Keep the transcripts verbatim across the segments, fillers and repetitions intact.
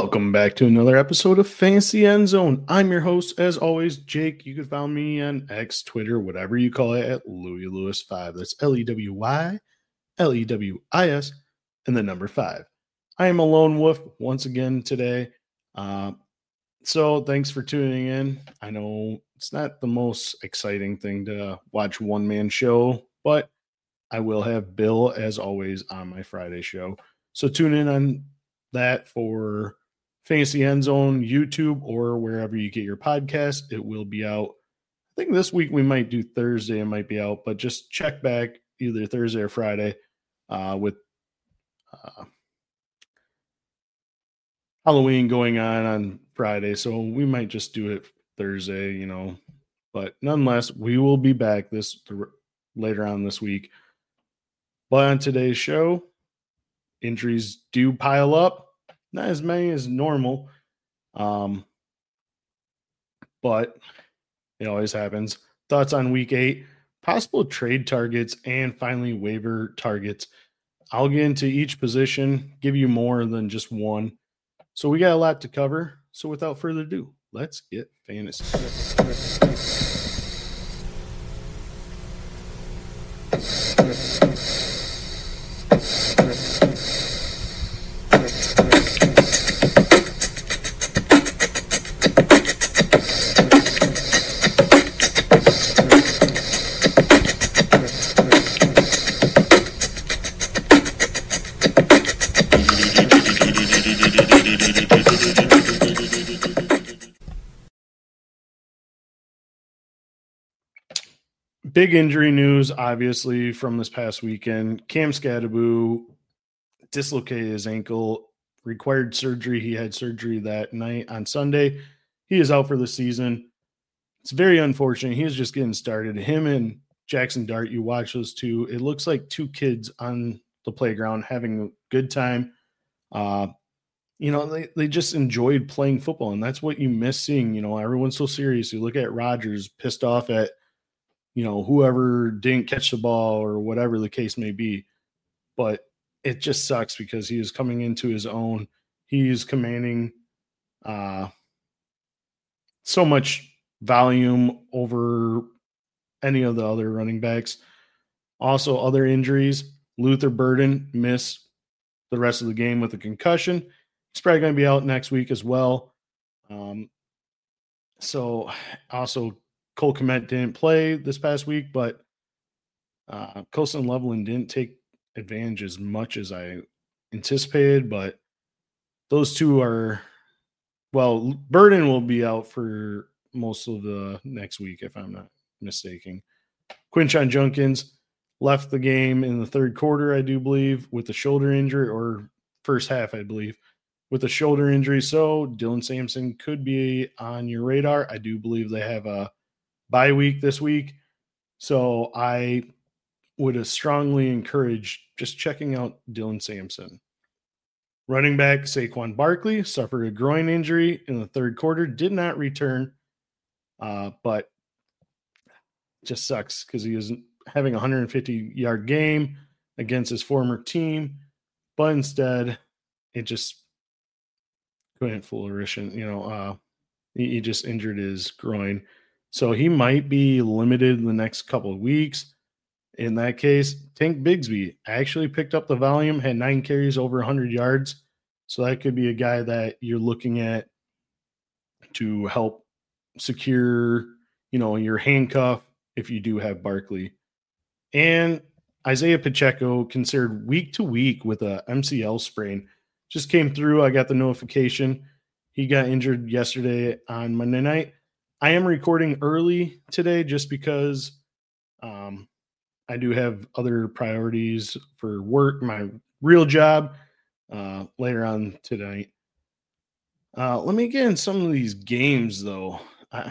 Welcome back to another episode of Fantasy End Zone. I'm your host, as always, Jake. You can find me on X, Twitter, whatever you call it, at Louis Lewis five. That's L E W Y, L E W I S, and the number five. I am a lone wolf once again today. Uh, so thanks for tuning in. I know it's not the most exciting thing to watch one-man show, but I will have Bill, as always, on my Friday show. So tune in on that for Fantasy End Zone, YouTube, or wherever you get your podcast. It will be out. I think this week we might do Thursday. It might be out, but just check back either Thursday or Friday uh, with uh, Halloween going on on Friday. So we might just do it Thursday, you know. But nonetheless, we will be back this later on this week. But on today's show, injuries do pile up. Not as many as normal, um, but it always happens. Thoughts on week eight, possible trade targets, and finally waiver targets. I'll get into each position, give you more than just one. So we got a lot to cover. So without further ado, let's get fantasy. Big injury news, obviously, from this past weekend. Cam Skattebo dislocated his ankle, required surgery. He had surgery that night on Sunday. He is out for the season. It's very unfortunate. He was just getting started. Him and Jackson Dart, you watch those two. It looks like two kids on the playground having a good time. Uh, you know, they, they just enjoyed playing football, and that's what you miss seeing. You know, everyone's so serious. You look at Rodgers pissed off at, you know, whoever didn't catch the ball or whatever the case may be. But it just sucks because he is coming into his own. He's commanding uh, so much volume over any of the other running backs. Also, other injuries. Luther Burden missed the rest of the game with a concussion. He's probably going to be out next week as well. Um, so also, Cole Kmet didn't play this past week, but uh, Colson Loveland didn't take advantage as much as I anticipated. But those two are, well, Burden will be out for most of the next week, if I'm not mistaken. Quinshon Judkins left the game in the third quarter, I do believe, with a shoulder injury, or first half, I believe, with a shoulder injury. So Dylan Sampson could be on your radar. I do believe they have a bye week this week. So I would strongly encourage just checking out Dylan Sampson. Running back Saquon Barkley suffered a groin injury in the third quarter, did not return, uh, but just sucks because he was having a one hundred fifty-yard game against his former team, but instead it just couldn't flourish. And, you know, uh, he, he just injured his groin. So he might be limited in the next couple of weeks. In that case, Tank Bigsby actually picked up the volume, had nine carries over one hundred yards. So that could be a guy that you're looking at to help secure, you know, your handcuff if you do have Barkley. And Isaiah Pacheco, considered week to week with a M C L sprain, just came through. I got the notification. He got injured yesterday on Monday night. I am recording early today just because um, I do have other priorities for work, my real job, uh, later on tonight. Uh, let me get in some of these games, though. Uh,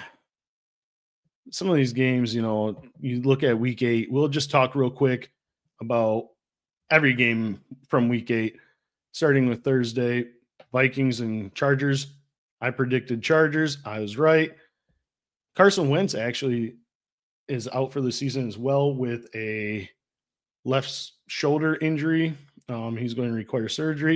some of these games, you know, you look at week eight. We'll just talk real quick about every game from week eight, starting with Thursday, Vikings and Chargers. I predicted Chargers. I was right. Carson Wentz actually is out for the season as well with a left shoulder injury. Um, he's going to require surgery.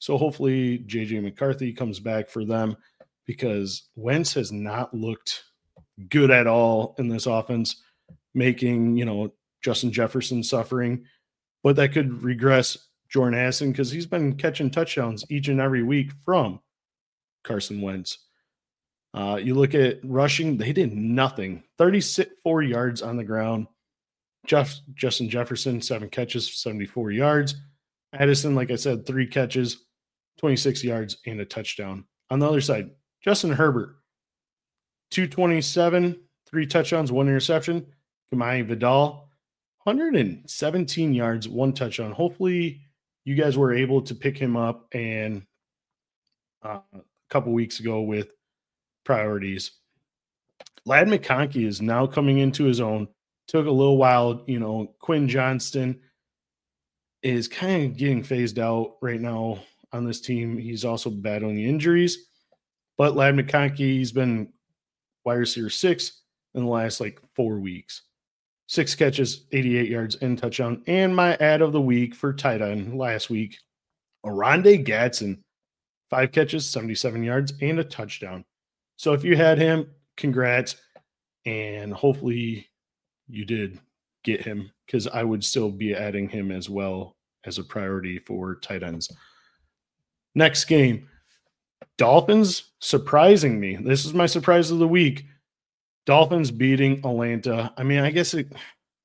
So hopefully J J McCarthy comes back for them, because Wentz has not looked good at all in this offense, making, you know, Justin Jefferson suffering. But that could regress Jordan Addison, because he's been catching touchdowns each and every week from Carson Wentz. Uh, you look at rushing, they did nothing. thirty-four yards on the ground. Jeff, Justin Jefferson, seven catches, seventy-four yards. Addison, like I said, three catches, twenty-six yards, and a touchdown. On the other side, Justin Herbert, two twenty-seven, three touchdowns, one interception. Kamai Vidal, one hundred seventeen yards, one touchdown. Hopefully you guys were able to pick him up and uh, a couple weeks ago with priorities. Ladd McConkey is now coming into his own. Took a little while, you know, Quinn Johnston is kind of getting phased out right now on this team. He's also battling injuries, but Ladd McConkey, he's been wide receiver six in the last like four weeks. Six catches, eighty-eight yards, and touchdown. And my ad of the week for tight end last week, Oronde Gadsden, five catches, seventy-seven yards, and a touchdown. So if you had him, congrats, and hopefully you did get him, because I would still be adding him as well as a priority for tight ends. Next game, Dolphins surprising me. This is my surprise of the week. Dolphins beating Atlanta. I mean, I guess it,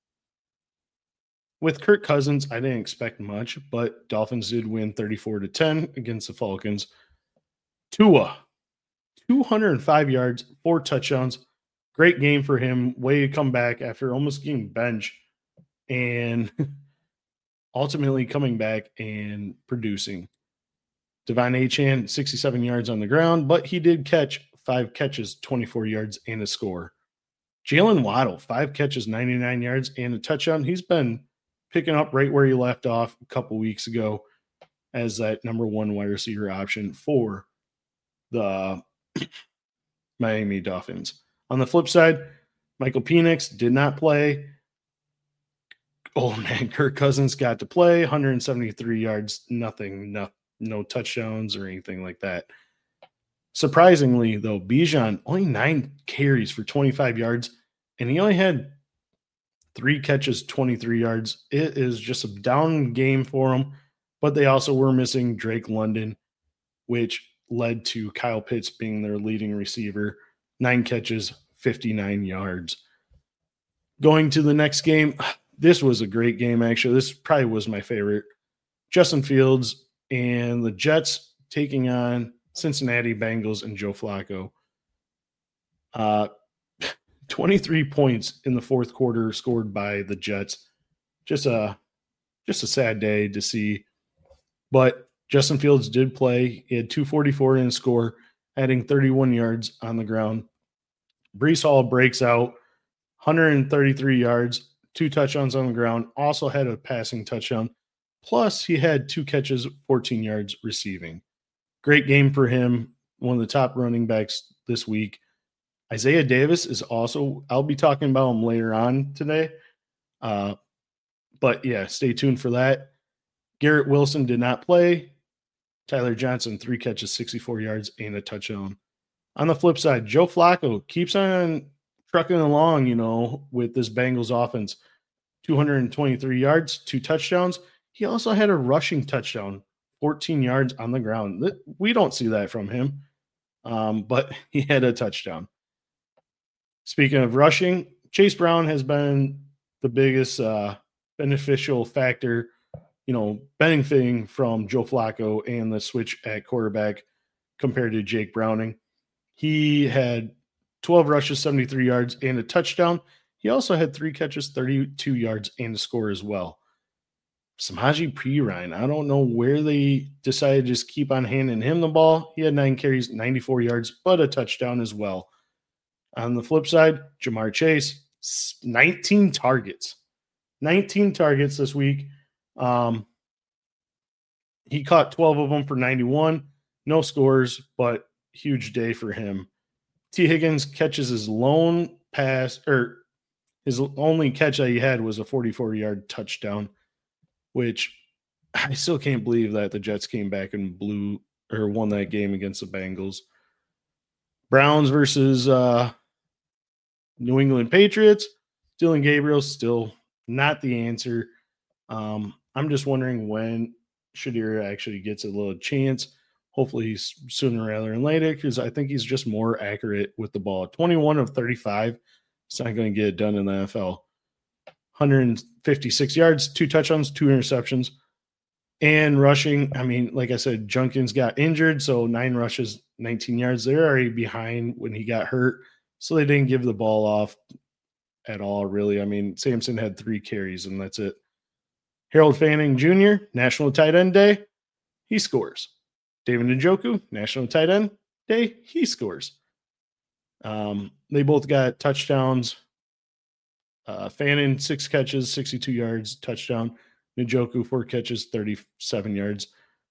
with Kirk Cousins, I didn't expect much, but Dolphins did win thirty-four to ten against the Falcons. Tua, two hundred five yards, four touchdowns. Great game for him. Way to come back after almost getting benched and ultimately coming back and producing. Devon Achane, sixty-seven yards on the ground, but he did catch five catches, twenty-four yards, and a score. Jalen Waddle, five catches, ninety-nine yards, and a touchdown. He's been picking up right where he left off a couple weeks ago as that number one wide receiver option for the Miami Dolphins. On the flip side, Michael Penix did not play. Oh, man, Kirk Cousins got to play. one hundred seventy-three yards, nothing, no, no touchdowns or anything like that. Surprisingly, though, Bijan, only nine carries for twenty-five yards, and he only had three catches, twenty-three yards. It is just a down game for him, but they also were missing Drake London, which led to Kyle Pitts being their leading receiver. Nine catches, fifty-nine yards. Going to the next game, this was a great game, actually. This probably was my favorite. Justin Fields and the Jets taking on Cincinnati Bengals and Joe Flacco. Uh, twenty-three points in the fourth quarter scored by the Jets. Just a, just a sad day to see. But Justin Fields did play. He had two forty-four in a score, adding thirty-one yards on the ground. Breece Hall breaks out, one hundred thirty-three yards, two touchdowns on the ground, also had a passing touchdown. Plus, he had two catches, fourteen yards receiving. Great game for him, one of the top running backs this week. Isaiah Davis is also, I'll be talking about him later on today. Uh, but, yeah, stay tuned for that. Garrett Wilson did not play. Tyler Johnson, three catches, sixty-four yards, and a touchdown. On the flip side, Joe Flacco keeps on trucking along, you know, with this Bengals offense. two hundred twenty-three yards, two touchdowns. He also had a rushing touchdown, fourteen yards on the ground. We don't see that from him, um, but he had a touchdown. Speaking of rushing, Chase Brown has been the biggest uh, beneficial factor, you know, benefiting from Joe Flacco and the switch at quarterback compared to Jake Browning. He had twelve rushes, seventy-three yards, and a touchdown. He also had three catches, thirty-two yards, and a score as well. Samaje Perine, I don't know where they decided to just keep on handing him the ball. He had nine carries, ninety-four yards, but a touchdown as well. On the flip side, Jamar Chase, nineteen targets. nineteen targets this week. Um, he caught twelve of them for ninety-one. No scores, but huge day for him. T. Higgins catches his lone pass, or his only catch that he had was a forty-four-yard touchdown, which I still can't believe that the Jets came back and blew or won that game against the Bengals. Browns versus uh, New England Patriots. Dillon Gabriel still not the answer. Um, I'm just wondering when Shedeur actually gets a little chance. Hopefully he's sooner rather than later, because I think he's just more accurate with the ball. twenty-one of thirty-five. It's not going to get it done in the N F L. one hundred fifty-six yards, two touchdowns, two interceptions. And rushing, I mean, like I said, Junkins got injured, so nine rushes, nineteen yards. They're already behind when he got hurt, so they didn't give the ball off at all, really. I mean, Sampson had three carries, and that's it. Harold Fanning Junior, National Tight End Day, he scores. David Njoku, National Tight End Day, he scores. Um, they both got touchdowns. Uh, Fanning, six catches, sixty-two yards, touchdown. Njoku, four catches, thirty-seven yards.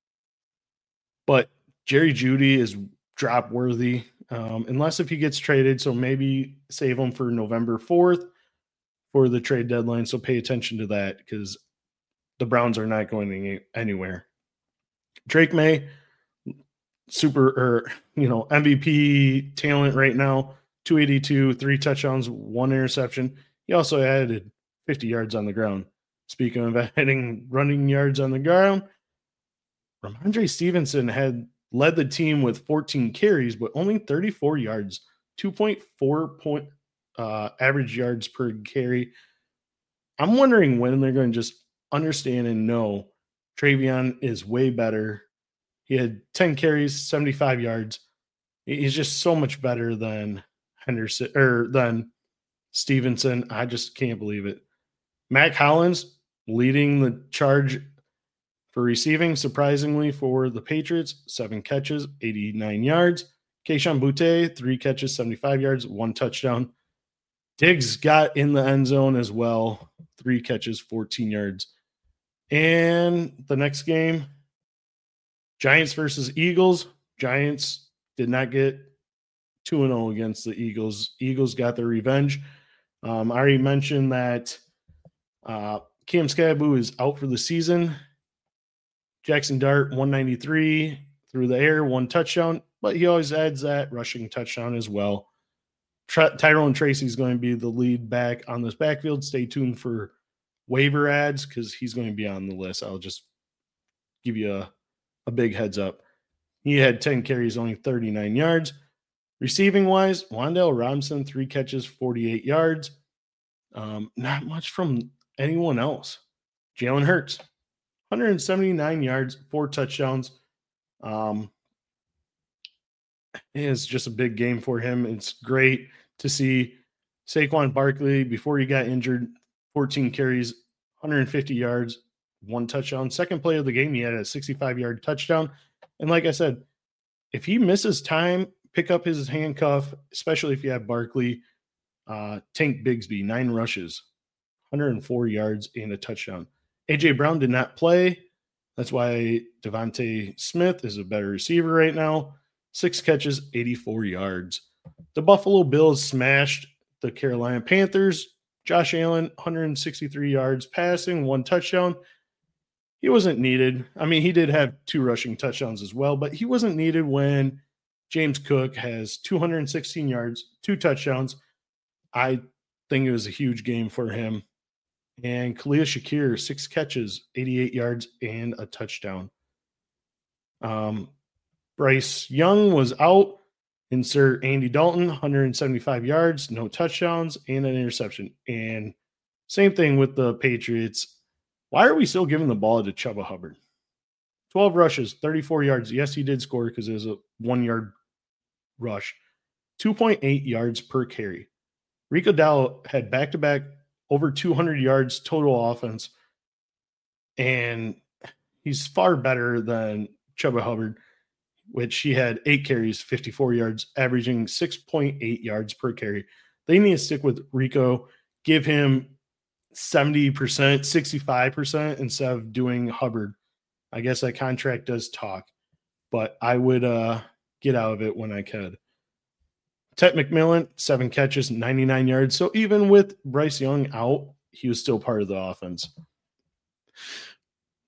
But Jerry Jeudy is drop worthy, um, unless if he gets traded. So maybe save him for November fourth for the trade deadline. So pay attention to that, because the Browns are not going anywhere. Drake May, super, or, you know, M V P talent right now, two eighty-two, three touchdowns, one interception. He also added fifty yards on the ground. Speaking of adding running yards on the ground, Ramondre Stevenson had led the team with fourteen carries, but only thirty-four yards, two point four point uh, average yards per carry. I'm wondering when they're going to just understand and know Travion is way better. He had ten carries, seventy-five yards. He's just so much better than Henderson or than Stevenson. I just can't believe it. Mac Hollins leading the charge for receiving, surprisingly, for the Patriots. Seven catches, eighty-nine yards. Kayshon Boutte, three catches, seventy-five yards, one touchdown. Diggs got in the end zone as well. Three catches, fourteen yards. And the next game, Giants versus Eagles. Giants did not get two and oh against the Eagles. Eagles got their revenge. Um, I already mentioned that uh, Cam Skadaboo is out for the season. Jackson Dart, one ninety-three through the air, one touchdown, but he always adds that rushing touchdown as well. Tra- Tyrone Tracy is going to be the lead back on this backfield. Stay tuned for waiver ads, because he's going to be on the list. I'll just give you a, a big heads up. He had ten carries, only thirty-nine yards. Receiving wise, Wan'Dale Robinson, three catches, forty-eight yards. Um, not much from anyone else. Jalen Hurts, one hundred seventy-nine yards, four touchdowns. Um, it's just a big game for him. It's great to see Saquon Barkley, before he got injured, fourteen carries, one hundred fifty yards, one touchdown. Second play of the game, he had a sixty-five-yard touchdown. And like I said, if he misses time, pick up his handcuff, especially if you have Barkley. Uh, Tank Bigsby, nine rushes, one hundred four yards, and a touchdown. A J Brown did not play. That's why Devontae Smith is a better receiver right now. Six catches, eighty-four yards. The Buffalo Bills smashed the Carolina Panthers. Josh Allen, one hundred sixty-three yards passing, one touchdown. He wasn't needed. I mean, he did have two rushing touchdowns as well, but he wasn't needed when James Cook has two hundred sixteen yards, two touchdowns. I think it was a huge game for him. And Khalil Shakir, six catches, eighty-eight yards, and a touchdown. Um, Bryce Young was out. Insert Andy Dalton, one hundred seventy-five yards, no touchdowns, and an interception. And same thing with the Patriots. Why are we still giving the ball to Chuba Hubbard? twelve rushes, thirty-four yards. Yes, he did score because it was a one-yard rush. two point eight yards per carry. Rico Dowdle had back-to-back over two hundred yards total offense, and he's far better than Chuba Hubbard, which he had eight carries, fifty-four yards, averaging six point eight yards per carry. They need to stick with Rico, give him seventy percent, sixty-five percent instead of doing Hubbard. I guess that contract does talk, but I would uh, get out of it when I could. Ted McMillan, seven catches, ninety-nine yards. So even with Bryce Young out, he was still part of the offense.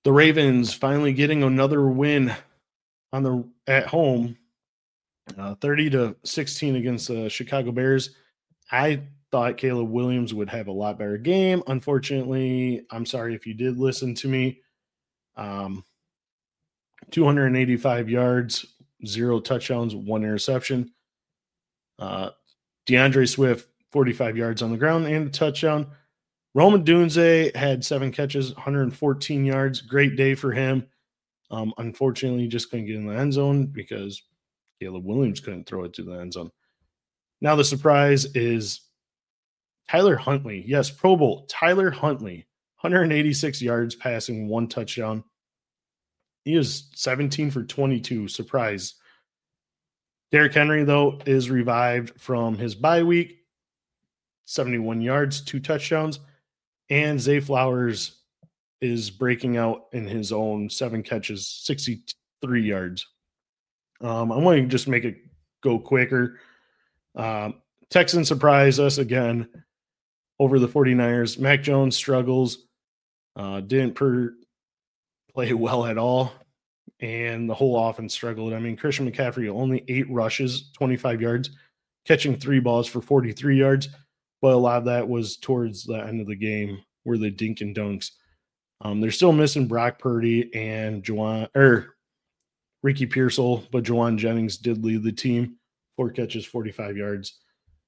The Ravens finally getting another win on the at home, uh, thirty to sixteen against the Chicago Bears. I thought Caleb Williams would have a lot better game. Unfortunately, I'm sorry if you did listen to me. Um, two hundred eighty-five yards, zero touchdowns, one interception. Uh, DeAndre Swift, forty-five yards on the ground and a touchdown. Roman Dunze had seven catches, one hundred fourteen yards. Great day for him. Um, unfortunately, just couldn't get in the end zone because Caleb Williams couldn't throw it to the end zone. Now the surprise is Tyler Huntley. Yes, Pro Bowl. Tyler Huntley, one hundred eighty-six yards passing, one touchdown. He is seventeen for twenty-two. Surprise. Derrick Henry, though, is revived from his bye week. seventy-one yards, two touchdowns. And Zay Flowers is breaking out in his own seven catches, sixty-three yards. Um, I want to just make it go quicker. Um, Texans surprise us again over the 49ers. Mac Jones struggles. Uh, didn't per- play well at all. And the whole offense struggled. I mean, Christian McCaffrey, only eight rushes, twenty-five yards, catching three balls for forty-three yards. But a lot of that was towards the end of the game where they dink and dunks. Um, they're still missing Brock Purdy and Juwan, or Ricky Pearsall, but Juwan Jennings did lead the team. Four catches, forty-five yards.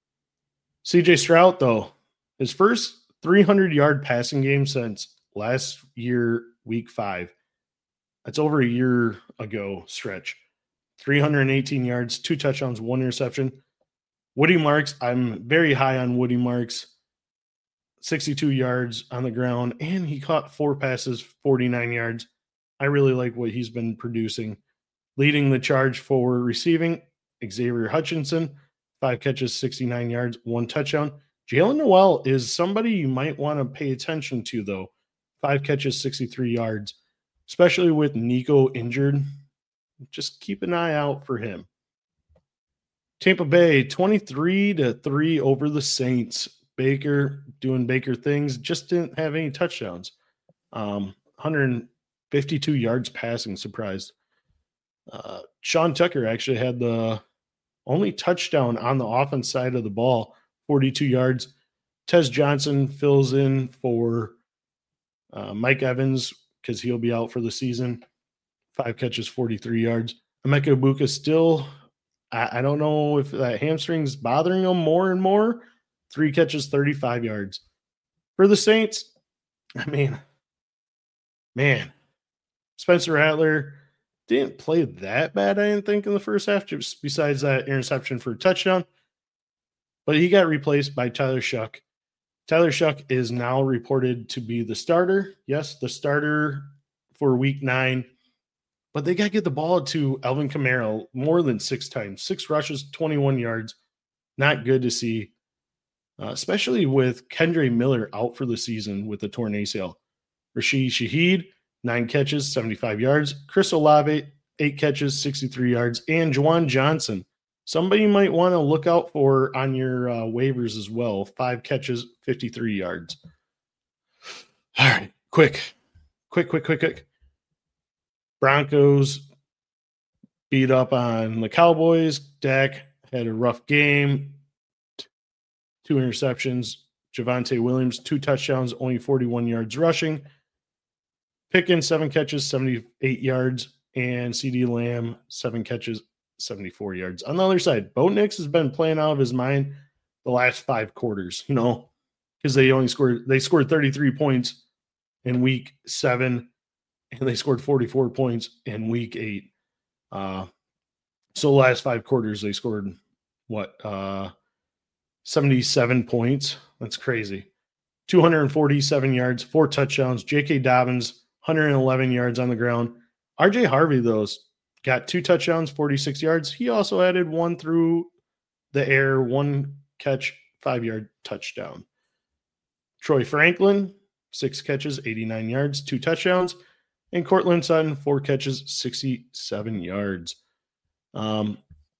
C J Stroud, though, his first three hundred yard passing game since last year, week five. That's over a year ago stretch. three hundred eighteen yards, two touchdowns, one interception. Woody Marks, I'm very high on Woody Marks. sixty-two yards on the ground, and he caught four passes, forty-nine yards. I really like what he's been producing. Leading the charge for receiving, Xavier Hutchinson, five catches, sixty-nine yards, one touchdown. Jalen Noel is somebody you might want to pay attention to, though. Five catches, sixty-three yards, especially with Nico injured. Just keep an eye out for him. Tampa Bay, twenty-three to three over the Saints. Baker doing Baker things, just didn't have any touchdowns. Um, one hundred fifty-two yards passing, surprised. Uh, Sean Tucker actually had the only touchdown on the offense side of the ball, forty-two yards. Tez Johnson fills in for uh, Mike Evans because he'll be out for the season. Five catches, forty-three yards. Emeka Egbuka still, I, I don't know if that hamstring's bothering him more and more. Three catches, thirty-five yards. For the Saints, I mean, man, Spencer Rattler didn't play that bad, I didn't think, in the first half, just besides that interception for a touchdown. But he got replaced by Tyler Shuck. Tyler Shuck is now reported to be the starter. Yes, the starter for week nine. But they got to get the ball to Alvin Kamara more than six times. Six rushes, twenty-one yards. Not good to see. Uh, especially with Kendre Miller out for the season with a torn A C L. Rashid Shaheed, nine catches, seventy-five yards. Chris Olave, eight catches, sixty-three yards. And Juwan Johnson, somebody you might want to look out for on your uh, waivers as well. Five catches, fifty-three yards. All right, quick, quick, quick, quick, quick. Broncos beat up on the Cowboys. Dak had a rough game. Two interceptions. Javonte Williams, two touchdowns, only forty-one yards rushing. Pickens, seven catches, seventy-eight yards. And CeeDee Lamb, seven catches, seventy-four yards. On the other side, Bo Nix has been playing out of his mind the last five quarters, you know, because they only scored, they scored thirty-three points in week seven, and they scored forty-four points in week eight. Uh, so the last five quarters, they scored what, uh, seventy-seven points. That's crazy. two hundred forty-seven yards, four touchdowns. J K. Dobbins, one hundred eleven yards on the ground. R J Harvey, though, got two touchdowns, forty-six yards. He also added one through the air, one catch, five-yard touchdown. Troy Franklin, six catches, eighty-nine yards, two touchdowns. And Cortland Sutton, four catches, sixty-seven yards. Um,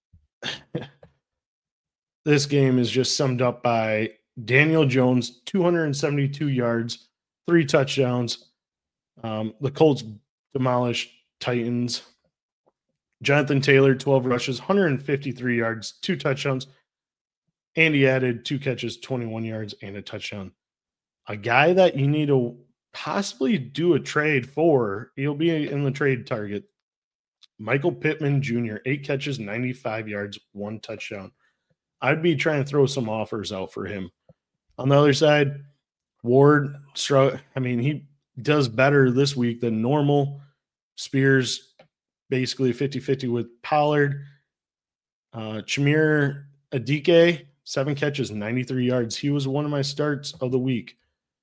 this game is just summed up by Daniel Jones, two hundred seventy-two yards, three touchdowns. Um, the Colts demolished Titans. Jonathan Taylor, twelve rushes, one hundred fifty-three yards, two touchdowns. And he added two catches, twenty-one yards, and a touchdown. A guy that you need to possibly do a trade for, he'll be in the trade target. Michael Pittman Junior, eight catches, ninety-five yards, one touchdown. I'd be trying to throw some offers out for him. On the other side, Ward, I mean, he does better this week than normal. Spears basically fifty-fifty with Pollard. Uh, Chimere Adike, seven catches, ninety-three yards. He was one of my starts of the week.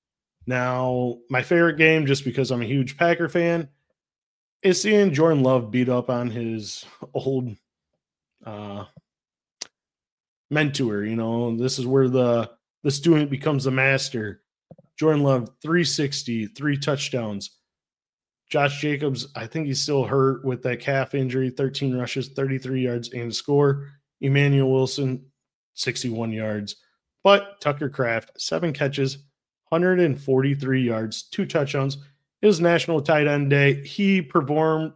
Now, my favorite game, just because I'm a huge Packer fan, is seeing Jordan Love beat up on his old uh, mentor. You know, this is where the, the student becomes the master. Jordan Love, three sixty, three touchdowns. Josh Jacobs, I think he's still hurt with that calf injury, thirteen rushes, thirty-three yards, and a score. Emmanuel Wilson, sixty-one yards. But Tucker Kraft, seven catches, one hundred forty-three yards, two touchdowns. It was National Tight End Day. He performed.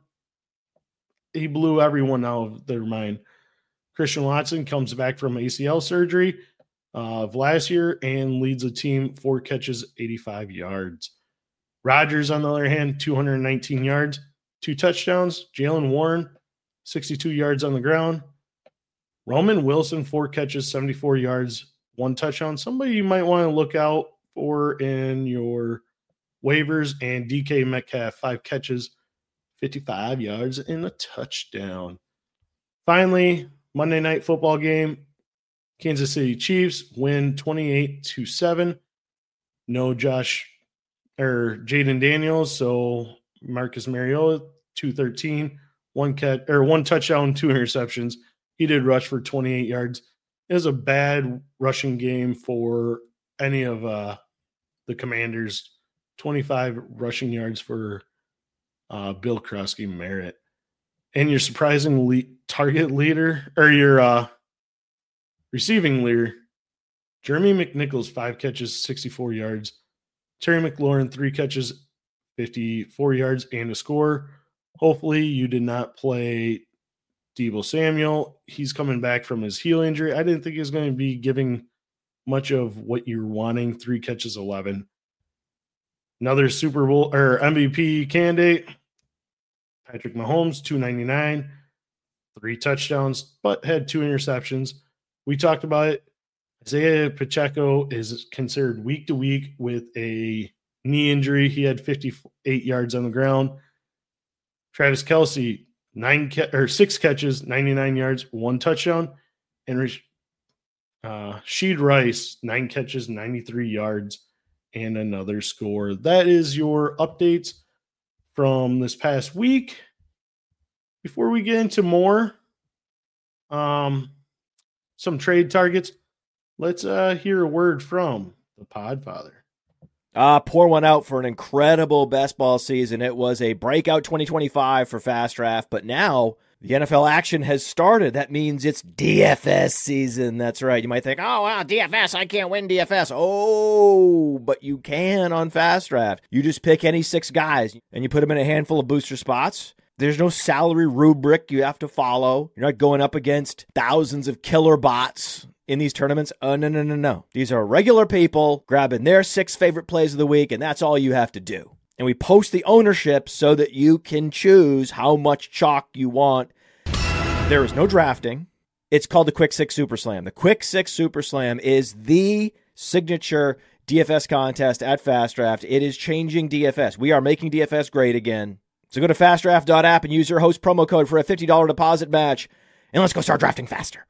He blew everyone out of their mind. Christian Watson comes back from A C L surgery uh, of last year and leads the team, four catches, eighty-five yards. Rodgers, on the other hand, two hundred nineteen yards, two touchdowns. Jaylen Warren, sixty-two yards on the ground. Roman Wilson, four catches, seventy-four yards, one touchdown. Somebody you might want to look out for in your waivers. And D K Metcalf, five catches, fifty-five yards, and a touchdown. Finally, Monday Night Football game. Kansas City Chiefs win twenty-eight to seven. No Josh or Jaden Daniels, so Marcus Mariota, two thirteen, one cat or one touchdown, two interceptions. He did rush for twenty-eight yards. It was a bad rushing game for any of uh, the Commanders. twenty-five rushing yards for uh, Bill Krusky Merritt. And your surprising le- target leader, or your uh, receiving leader, Jeremy McNichols, five catches, sixty-four yards. Terry McLaurin, three catches, fifty-four yards, and a score. Hopefully you did not play Deebo Samuel. He's coming back from his heel injury. I didn't think he was going to be giving much of what you're wanting. Three catches, eleven. Another Super Bowl or M V P candidate, Patrick Mahomes, two ninety-nine, three touchdowns, but had two interceptions. We talked about it. Isaiah Pacheco is considered week to week with a knee injury. He had fifty-eight yards on the ground. Travis Kelce, nine ca- or six catches, ninety-nine yards, one touchdown. And uh, Sheed Rice, nine catches, ninety-three yards, and another score. That is your updates from this past week. Before we get into more, um, some trade targets, let's uh, hear a word from the Podfather. Uh, pour one out for an incredible best ball season. It was a breakout twenty twenty-five for Fast Draft, but now the N F L action has started. That means it's D F S season. That's right. You might think, oh, wow, D F S, I can't win D F S. Oh, but you can on Fast Draft. You just pick any six guys, and you put them in a handful of booster spots. There's no salary rubric you have to follow. You're not going up against thousands of killer bots in these tournaments. Oh, no, no, no, no. These are regular people grabbing their six favorite plays of the week, and that's all you have to do. And we post the ownership so that you can choose how much chalk you want. There is no drafting. It's called the Quick Six Super Slam. The Quick Six Super Slam is the signature D F S contest at Fast Draft. It is changing D F S. We are making D F S great again. So go to fast draft dot app and use your host promo code for a fifty dollars deposit match. And let's go start drafting faster.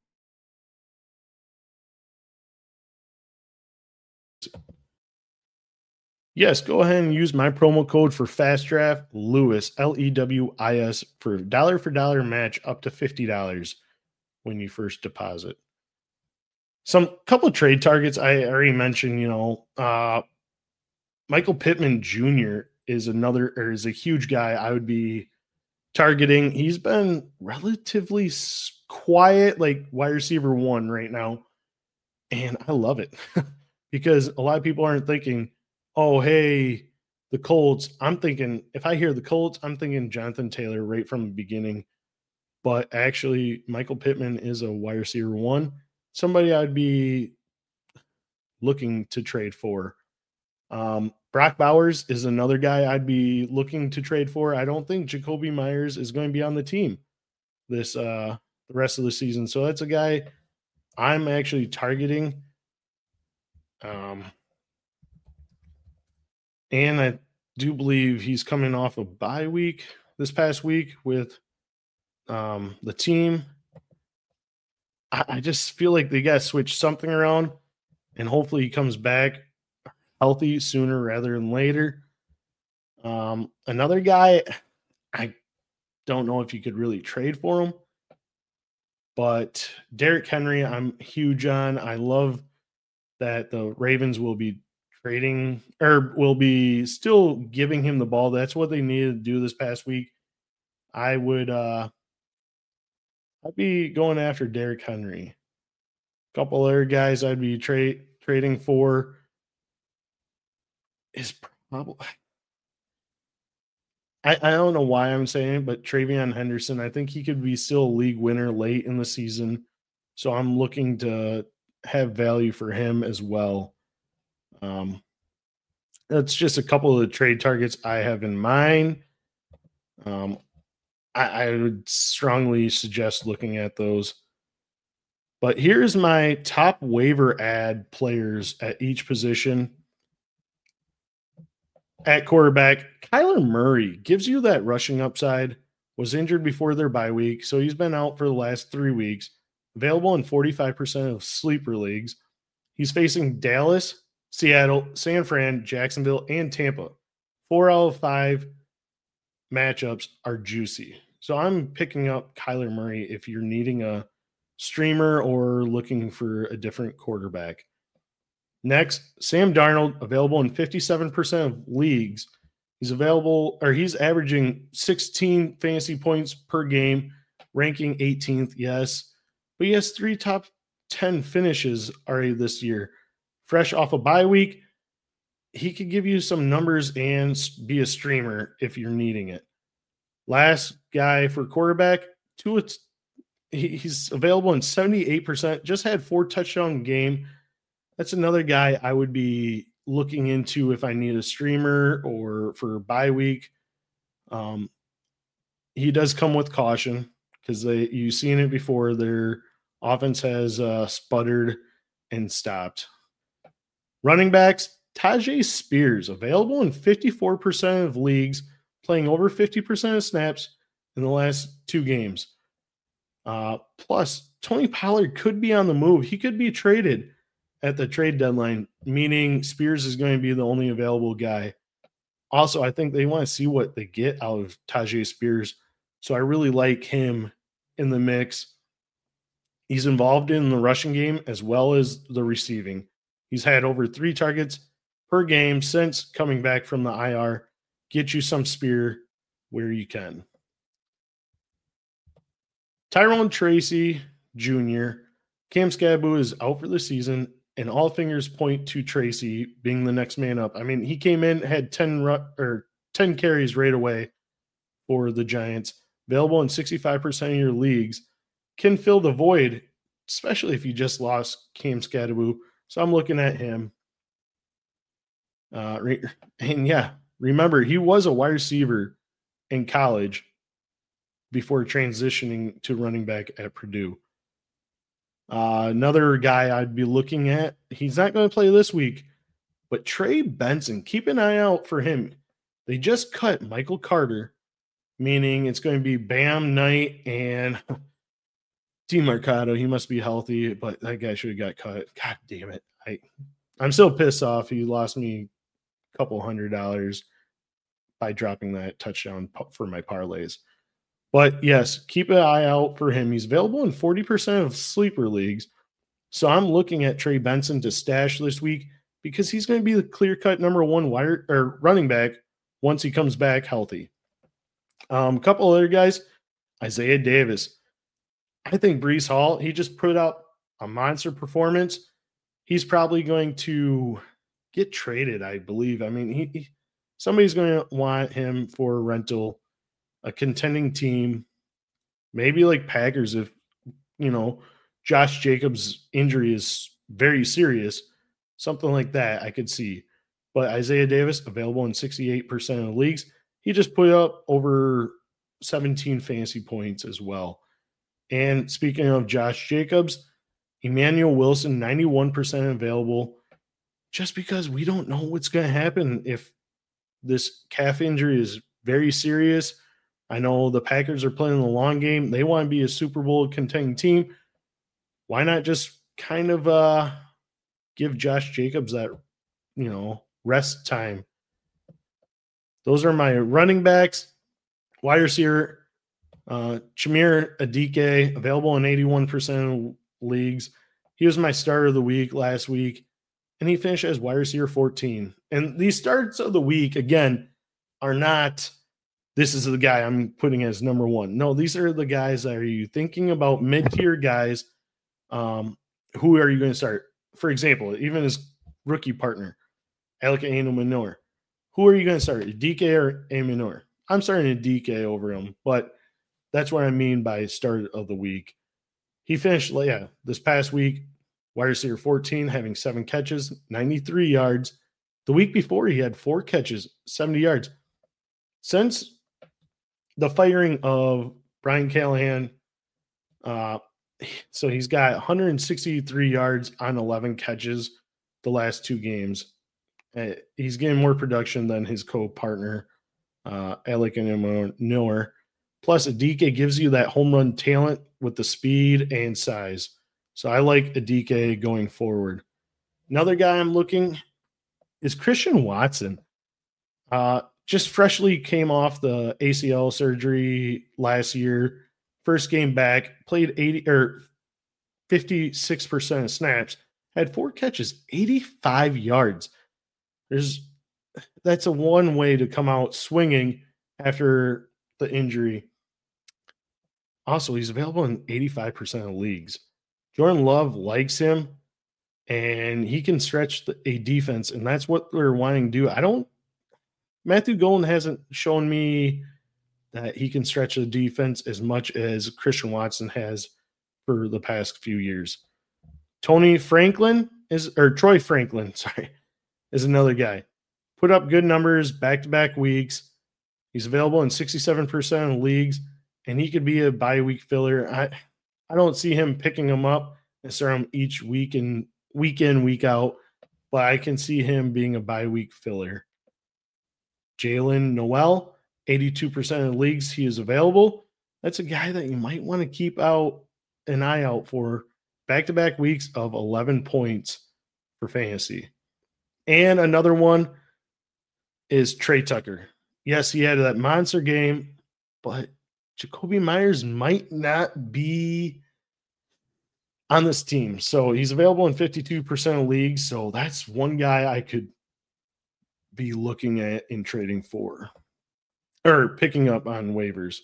Yes, go ahead and use my promo code for Fast Draft, Lewis, L E W I S, for dollar for dollar match up to fifty dollars when you first deposit. Some couple of trade targets I already mentioned, you know, uh, Michael Pittman Junior is another, or is a huge guy I would be targeting. He's been relatively quiet, like wide receiver one right now. And I love it because a lot of people aren't thinking, oh, hey, the Colts, I'm thinking, if I hear the Colts, I'm thinking Jonathan Taylor right from the beginning. But actually, Michael Pittman is a wide receiver one, somebody I'd be looking to trade for. Um, Brock Bowers is another guy I'd be looking to trade for. I don't think Jacoby Myers is going to be on the team this uh, the rest of the season. So that's a guy I'm actually targeting. Um, and I do believe he's coming off a bye week this past week with um, the team. I, I just feel like they got to switch something around, and hopefully he comes back healthy sooner rather than later. Um, another guy, I don't know if you could really trade for him, but Derrick Henry, I'm huge on. I love that the Ravens will be trading or will be still giving him the ball. That's what they needed to do this past week. I would, uh, I'd be going after Derrick Henry. A couple other guys I'd be trade trading for is probably. I, I don't know why I'm saying it, but Travion Henderson, I think he could be still a league winner late in the season. So I'm looking to have value for him as well. Um, that's just a couple of the trade targets I have in mind. Um, I, I would strongly suggest looking at those. But here's my top waiver ad players at each position. At quarterback, Kyler Murray gives you that rushing upside, was injured before their bye week, so he's been out for the last three weeks, available in forty-five percent of sleeper leagues. He's facing Dallas, Seattle, San Fran, Jacksonville, and Tampa. Four out of five matchups are juicy. So I'm picking up Kyler Murray if you're needing a streamer or looking for a different quarterback. Next, Sam Darnold, available in fifty-seven percent of leagues. He's available, or he's averaging sixteen fantasy points per game, ranking eighteenth, yes. But he has three top ten finishes already this year. Fresh off a bye week, he could give you some numbers and be a streamer if you're needing it. Last guy for quarterback, Tua, he's available in seventy-eight percent, just had four touchdown game. That's another guy I would be looking into if I need a streamer or for bye week. Um, he does come with caution because they you've seen it before. Their offense has uh, sputtered and stopped. Running backs, Tyjae Spears, available in fifty-four percent of leagues, playing over fifty percent of snaps in the last two games. Uh, plus, Tony Pollard could be on the move. He could be traded at the trade deadline, meaning Spears is going to be the only available guy. Also, I think they want to see what they get out of Tyjae Spears. So I really like him in the mix. He's involved in the rushing game as well as the receiving. He's had over three targets per game since coming back from the I R. Get you some Spear where you can. Tyrone Tracy Junior Cam Scadaboo is out for the season, and all fingers point to Tracy being the next man up. I mean, he came in, had ten ru- or ten carries right away for the Giants, available in sixty-five percent of your leagues, can fill the void, especially if you just lost Cam Scadaboo. So I'm looking at him. Uh, re- and yeah, remember, he was a wide receiver in college before transitioning to running back at Purdue. Uh, another guy I'd be looking at, he's not going to play this week, but Trey Benson, keep an eye out for him. They just cut Michael Carter, meaning it's going to be Bam Knight and DeMarcado. He must be healthy, but that guy should have got cut. God damn it. I, I'm still pissed off. He lost me a couple hundred dollars by dropping that touchdown for my parlays. But yes, keep an eye out for him. He's available in forty percent of sleeper leagues. So I'm looking at Trey Benson to stash this week because he's going to be the clear-cut number one wire or running back once he comes back healthy. Um, a couple other guys, Isaiah Davis. I think Breece Hall, he just put out a monster performance. He's probably going to get traded, I believe. I mean, he, he somebody's going to want him for rental, a contending team, maybe like Packers if, you know, Josh Jacobs' injury is very serious, something like that I could see. But Isaiah Davis, available in sixty-eight percent of the leagues. He just put up over seventeen fantasy points as well. And speaking of Josh Jacobs, Emmanuel Wilson, ninety-one percent available, just because we don't know what's going to happen if this calf injury is very serious. I know the Packers are playing the long game. They want to be a Super Bowl contending team. Why not just kind of uh, give Josh Jacobs that, you know, rest time? Those are my running backs. Wide receiver, uh, Chimere Adike, available in eighty-one percent of leagues. He was my starter of the week last week, and he finished as wide receiver fourteen. And these starts of the week, again, are not, this is the guy I'm putting as number one. No, these are the guys that are you thinking about, mid-tier guys. Um, who are you going to start? For example, even his rookie partner, Alec Amenor. Who are you going to start, D K or Amenor? I'm starting D K over him, but that's what I mean by start of the week. He finished, yeah, this past week, wide receiver fourteen, having seven catches, ninety-three yards. The week before, he had four catches, seventy yards. Since the firing of Brian Callahan, uh, so he's got one hundred sixty-three yards on eleven catches the last two games. Uh, he's getting more production than his co-partner, uh, Alec Amenor. Plus, Adike gives you that home run talent with the speed and size. So I like Adike going forward. Another guy I'm looking is Christian Watson. Uh, just freshly came off the A C L surgery last year. First game back, played eighty or fifty-six percent of snaps, had four catches, eighty-five yards. There's that's a one way to come out swinging after the injury. Also, he's available in eighty-five percent of leagues. Jordan Love likes him, and he can stretch the, a defense, and that's what they're wanting to do. I don't – Matthew Golden hasn't shown me that he can stretch a defense as much as Christian Watson has for the past few years. Tony Franklin is – or Troy Franklin, sorry, is another guy. Put up good numbers back-to-back weeks. He's available in sixty-seven percent of leagues, and he could be a bye week filler. I I don't see him picking him up and start him each week and week in, week out, but I can see him being a bye week filler. Jalen Noel, eighty-two percent of the leagues he is available. That's a guy that you might want to keep out an eye out for. Back-to-back weeks of eleven points for fantasy. And another one is Trey Tucker. Yes, he had that monster game, but Jacoby Myers might not be on this team. So he's available in fifty-two percent of leagues. So that's one guy I could be looking at in trading for or picking up on waivers.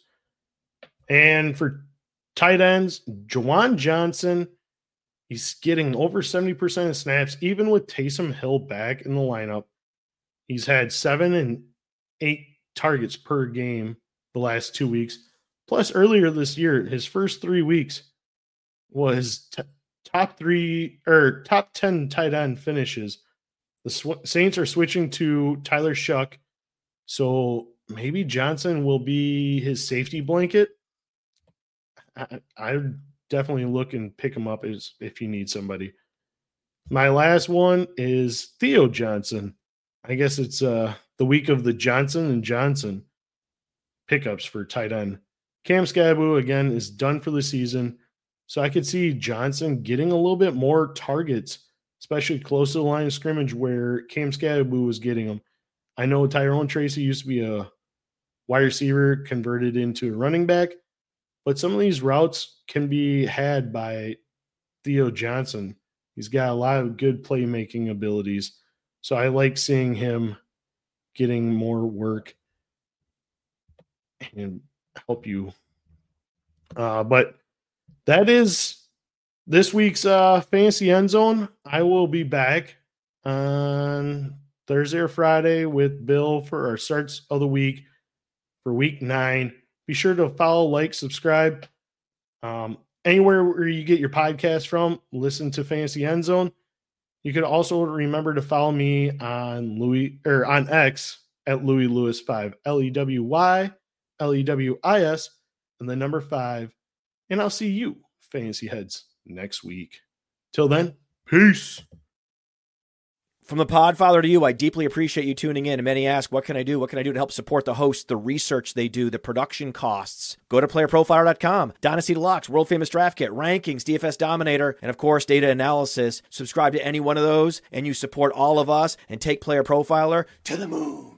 And for tight ends, Juwan Johnson, he's getting over seventy percent of snaps, even with Taysom Hill back in the lineup. He's had seven and eight targets per game the last two weeks. Plus, earlier this year, his first three weeks was t- top three or top ten tight end finishes. The Sw- Saints are switching to Tyler Shuck, so maybe Johnson will be his safety blanket. I, I would definitely look and pick him up as if you need somebody. My last one is Theo Johnson. I guess it's uh, the week of the Johnson and Johnson pickups for tight end. Cam Skabu, again, is done for the season. So I could see Johnson getting a little bit more targets, especially close to the line of scrimmage where Cam Skabu was getting them. I know Tyrone Tracy used to be a wide receiver converted into a running back, but some of these routes can be had by Theo Johnson. He's got a lot of good playmaking abilities. So I like seeing him getting more work and help you. Uh, but that is this week's uh, Fantasy End Zone. I will be back on Thursday or Friday with Bill for our starts of the week for week nine. Be sure to follow, like, subscribe. Um, anywhere where you get your podcast from, listen to Fantasy End Zone. You could also remember to follow me on Louis or on X at Louis Lewis five, L E W Y L E W I S, and the number five. And I'll see you, Fantasy Heads, next week. Till then, peace. From the Podfather to you, I deeply appreciate you tuning in. And many ask, what can I do? What can I do to help support the hosts, the research they do, the production costs? Go to player profiler dot com, Dynasty Deluxe, World Famous Draft Kit, Rankings, D F S Dominator, and of course, Data Analysis. Subscribe to any one of those, and you support all of us and take Player Profiler to the moon.